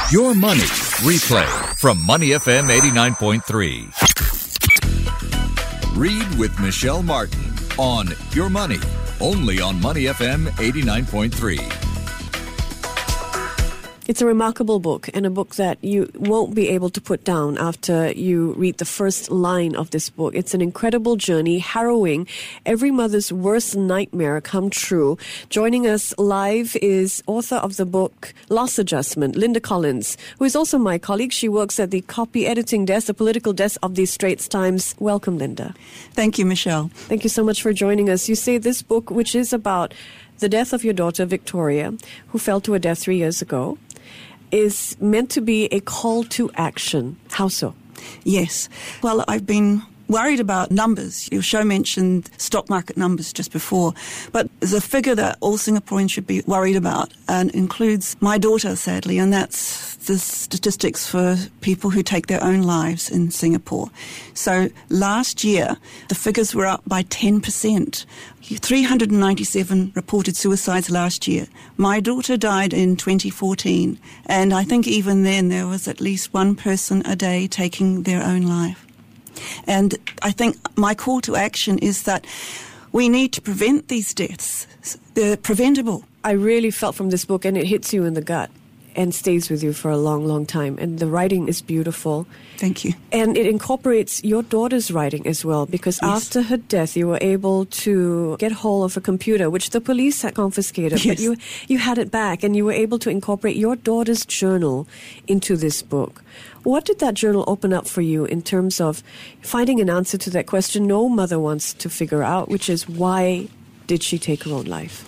Your Money Replay from Money FM 89.3. Read with Michelle Martin on Your Money, only on Money FM 89.3. It's a remarkable book, and a book that you won't be able to put down after you read the first line of this book. It's an incredible journey, harrowing, every mother's worst nightmare come true. Joining us live is author of the book Loss Adjustment, Linda Collins, who is also my colleague. She works at the copy editing desk, the political desk of the Straits Times. Welcome, Linda. Thank you, Michelle. Thank you so much for joining us. You say this book, which is about the death of your daughter, Victoria, who fell to her death 3 years ago, is meant to be a call to action. How so? Yes. Well, I've been worried about numbers. Your show mentioned stock market numbers just before, but there's a figure that all Singaporeans should be worried about and includes my daughter, sadly, and that's the statistics for people who take their own lives in Singapore. So last year, the figures were up by 10%. 397 reported suicides last year. My daughter died in 2014, and I think even then there was at least one person a day taking their own life. And I think my call to action is that we need to prevent these deaths. They're preventable. I really felt from this book, and it hits you in the gut and stays with you for a long, long time. And the writing is beautiful. Thank you. And it incorporates your daughter's writing as well, because Yes. after her death, you were able to get hold of a computer, which the police had confiscated, Yes. but you had it back, and you were able to incorporate your daughter's journal into this book. What did that journal open up for you in terms of finding an answer to that question no mother wants to figure out, which is why did she take her own life?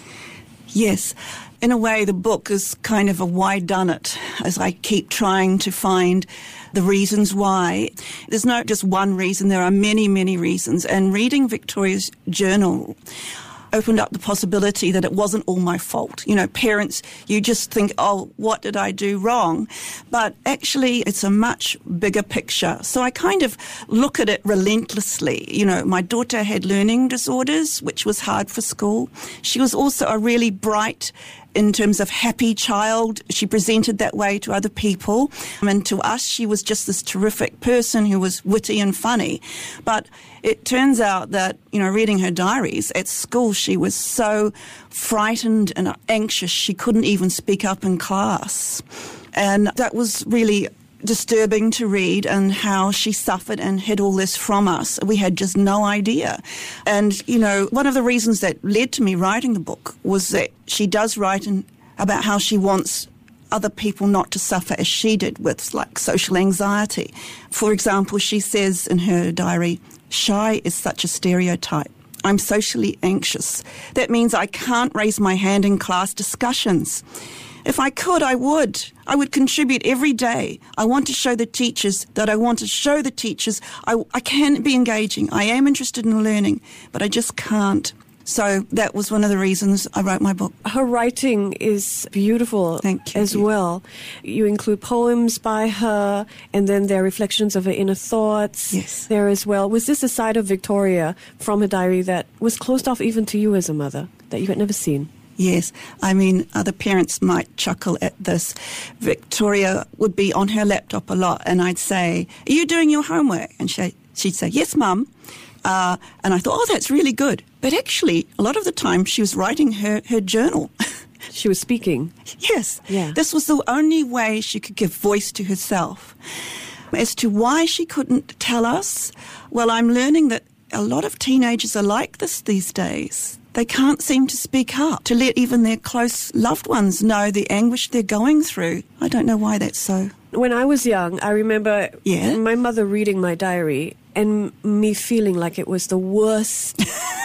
Yes. In a way, the book is kind of a why done it, as I keep trying to find the reasons why. There's not just one reason, there are many, many reasons. And reading Victoria's journal opened up the possibility that it wasn't all my fault. You know, parents, you just think, oh, what did I do wrong? But actually, it's a much bigger picture. So I kind of look at it relentlessly. You know, my daughter had learning disorders, which was hard for school. She was also a really bright, in terms of happy child. She presented that way to other people. And to us, she was just this terrific person who was witty and funny. But it turns out that, you know, reading her diaries, at school she was so frightened and anxious she couldn't even speak up in class. And that was really disturbing to read, and how she suffered and hid all this from us. We had just no idea. And, you know, one of the reasons that led to me writing the book was that she does write about how she wants other people not to suffer as she did with, like, social anxiety. For example, she says in her diary, "Shy is such a stereotype. I'm socially anxious. That means I can't raise my hand in class discussions. If I could, I would. I would contribute every day. I want to show the teachers that I want to show the teachers I can be engaging. I am interested in learning, but I just can't." So that was one of the reasons I wrote my book. Her writing is beautiful. Thank you. As well. You include poems by her, and then there are reflections of her inner thoughts. Yes. There as well. Was this a side of Victoria from her diary that was closed off even to you as a mother, that you had never seen? Yes. I mean, other parents might chuckle at this. Victoria would be on her laptop a lot, and I'd say, "Are you doing your homework?" And she'd say, "Yes, Mum." And I thought, oh, that's really good. But actually, a lot of the time, she was writing her journal. She was speaking. Yes. Yeah. This was the only way she could give voice to herself. As to why she couldn't tell us, well, I'm learning that a lot of teenagers are like this these days. They can't seem to speak up, to let even their close loved ones know the anguish they're going through. I don't know why that's so. When I was young, I remember my mother reading my diary and me feeling like it was the worst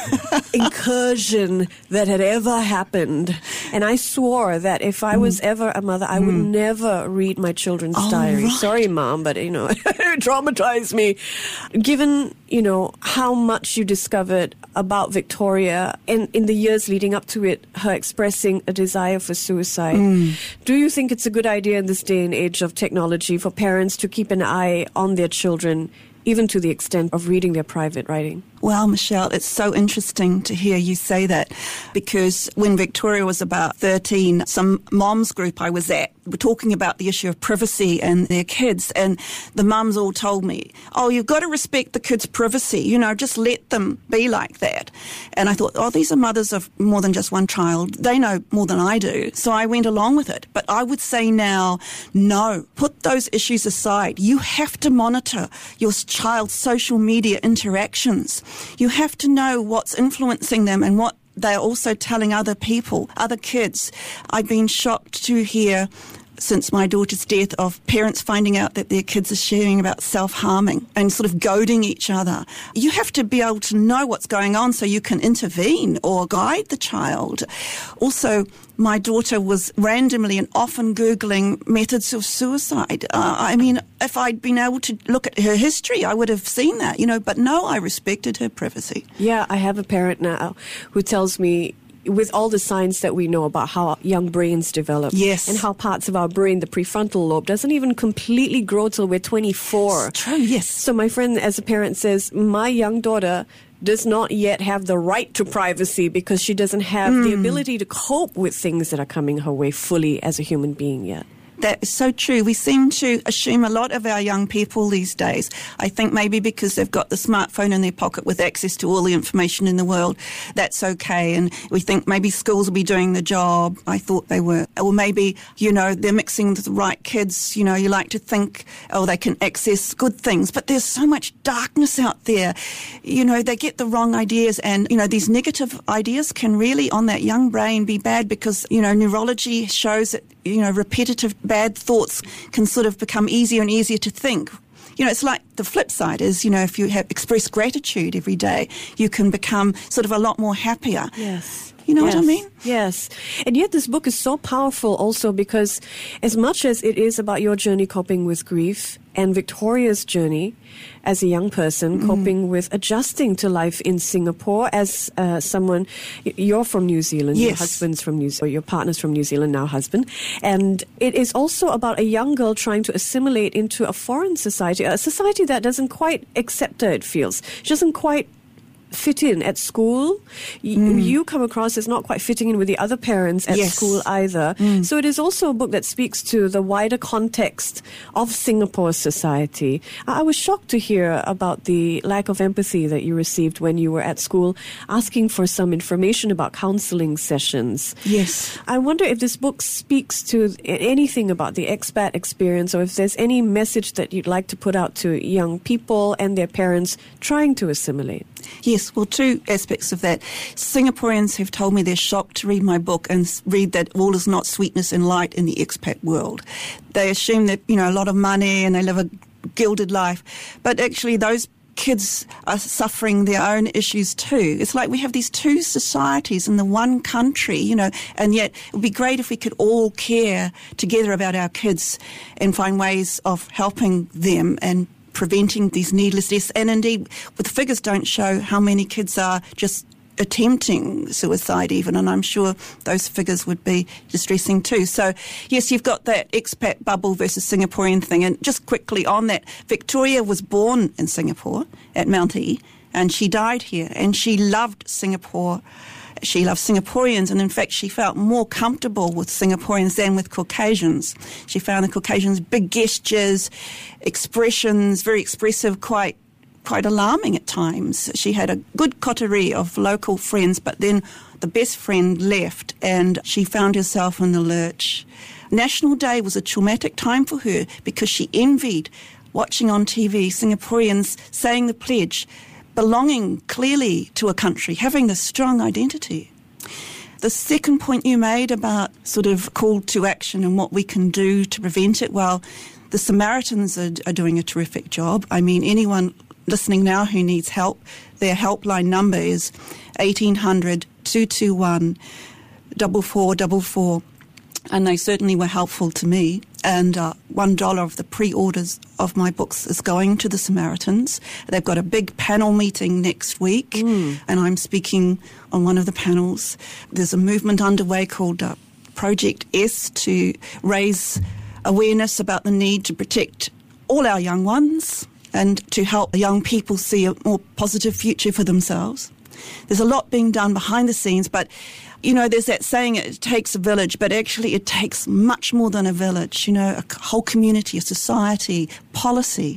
incursion that had ever happened. And I swore that if I was ever a mother, I would never read my children's diary. Right. Sorry, Mom, but, you know, it traumatized me. Given, you know, how much you discovered about Victoria and in the years leading up to it, her expressing a desire for suicide, do you think it's a good idea in this day and age of technology for parents to keep an eye on their children, even to the extent of reading their private writing? Well, Michelle, it's so interesting to hear you say that, because when Victoria was about 13, some moms group I was at were talking about the issue of privacy and their kids, and the mums all told me, oh, you've got to respect the kids' privacy, just let them be like that. And I thought, oh, these are mothers of more than just one child. They know more than I do. So I went along with it. But I would say now, no, put those issues aside. You have to monitor your child's social media interactions. You have to know what's influencing them and what they're also telling other people, other kids. I've been shocked to hear since my daughter's death of parents finding out that their kids are sharing about self-harming and sort of goading each other. You have to be able to know what's going on so you can intervene or guide the child. Also, my daughter was randomly and often Googling methods of suicide. If I'd been able to look at her history, I would have seen that, but no, I respected her privacy. Yeah, I have a parent now who tells me, with all the science that we know about how young brains develop, yes, and how parts of our brain, the prefrontal lobe, doesn't even completely grow till we're 24. It's true, yes. So my friend, as a parent, says, my young daughter does not yet have the right to privacy because she doesn't have the ability to cope with things that are coming her way fully as a human being yet. That is so true. We seem to assume a lot of our young people these days. I think maybe because they've got the smartphone in their pocket with access to all the information in the world, that's okay. And we think maybe schools will be doing the job. I thought they were. Or maybe, they're mixing with the right kids. You like to think, they can access good things. But there's so much darkness out there. They get the wrong ideas. And, these negative ideas can really, on that young brain, be bad because, neurology shows that, repetitive bad thoughts can sort of become easier and easier to think. It's like the flip side is, if you express gratitude every day, you can become sort of a lot more happier. Yes. You know what I mean? Yes. And yet this book is so powerful also because as much as it is about your journey coping with grief and Victoria's journey as a young person coping with adjusting to life in Singapore as someone, you're from New Zealand, yes, your husband's from New Zealand, your partner's from New Zealand, now husband. And it is also about a young girl trying to assimilate into a foreign society, a society that doesn't quite accept her, it feels. She doesn't quite fit in at school. You come across as not quite fitting in with the other parents at yes, school either. So it is also a book that speaks to the wider context of Singapore's society. I was shocked to hear about the lack of empathy that you received when you were at school asking for some information about counseling sessions. Yes. I wonder if this book speaks to anything about the expat experience or if there's any message that you'd like to put out to young people and their parents trying to assimilate. Yes, well, two aspects of that. Singaporeans have told me they're shocked to read my book and read that all is not sweetness and light in the expat world. They assume that, a lot of money and they live a gilded life. But actually those kids are suffering their own issues too. It's like we have these two societies in the one country, and yet it would be great if we could all care together about our kids and find ways of helping them and preventing these needless deaths. And indeed, the figures don't show how many kids are just attempting suicide even, and I'm sure those figures would be distressing too. So, yes, you've got that expat bubble versus Singaporean thing. And just quickly on that, Victoria was born in Singapore at Mount E, and she died here, and she loved Singapore. She loved Singaporeans, and in fact she felt more comfortable with Singaporeans than with Caucasians. She found the Caucasians big gestures, expressions, very expressive, quite alarming at times. She had a good coterie of local friends, but then the best friend left and she found herself in the lurch. National Day was a traumatic time for her because she envied watching on TV Singaporeans saying the pledge, belonging clearly to a country, having this strong identity. The second point you made about sort of call to action and what we can do to prevent it, well, the Samaritans are doing a terrific job. I mean, anyone listening now who needs help, their helpline number is 1800 221 4444. And they certainly were helpful to me. And $1 of the pre-orders of my books is going to the Samaritans. They've got a big panel meeting next week, and I'm speaking on one of the panels. There's a movement underway called Project S to raise awareness about the need to protect all our young ones and to help young people see a more positive future for themselves. There's a lot being done behind the scenes, but there's that saying, it takes a village, but actually it takes much more than a village, a whole community, a society, policy.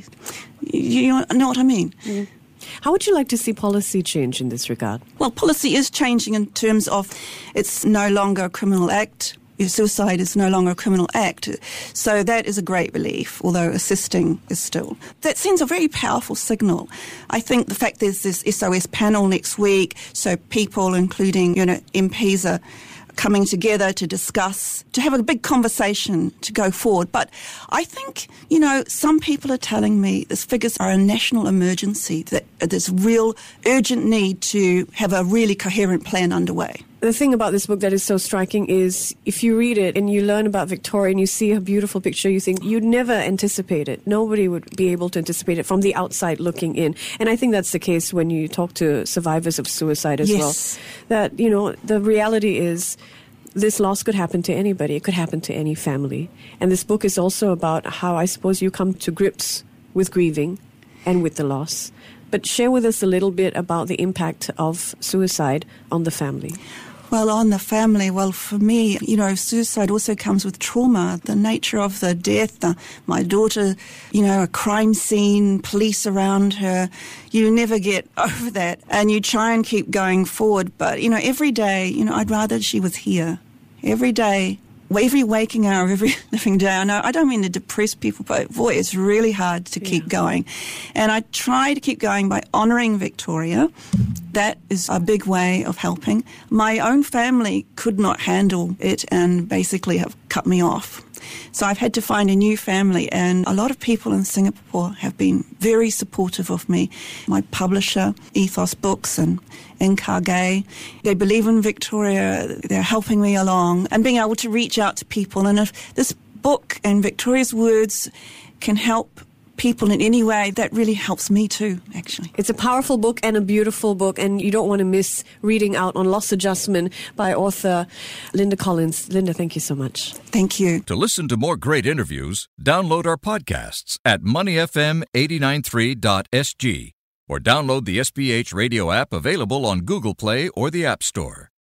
You know what I mean? Mm. How would you like to see policy change in this regard? Well, policy is changing in terms of it's no longer a criminal act. Suicide is no longer a criminal act. So that is a great relief, although assisting is still. That sends a very powerful signal. I think the fact there's this SOS panel next week, so people, including MPs, are coming together to discuss, to have a big conversation to go forward. But I think, some people are telling me these figures are a national emergency, that there's real urgent need to have a really coherent plan underway. The thing about this book that is so striking is if you read it and you learn about Victoria and you see her beautiful picture, you think you'd never anticipate it. Nobody would be able to anticipate it from the outside looking in. And I think that's the case when you talk to survivors of suicide as well. That, the reality is this loss could happen to anybody. It could happen to any family. And this book is also about how I suppose you come to grips with grieving and with the loss. But share with us a little bit about the impact of suicide on the family. Well, on the family, for me, suicide also comes with trauma. The nature of the death, my daughter, a crime scene, police around her, you never get over that. And you try and keep going forward. But, every day, I'd rather she was here. Every day, every waking hour of every living day. I know I don't mean to depress people, but boy, it's really hard to keep going. And I try to keep going by honouring Victoria. That is a big way of helping. My own family could not handle it and basically have cut me off. So I've had to find a new family, and a lot of people in Singapore have been very supportive of me. My publisher, Ethos Books and Incargay, they believe in Victoria. They're helping me along and being able to reach out to people. And if this book and Victoria's words can help people in any way, that really helps me too, actually. It's a powerful book and a beautiful book, and you don't want to miss reading out on Loss Adjustment by author Linda Collins. Linda, thank you so much. Thank you. To listen to more great interviews, download our podcasts at moneyfm893.sg or download the SPH radio app available on Google Play or the App Store.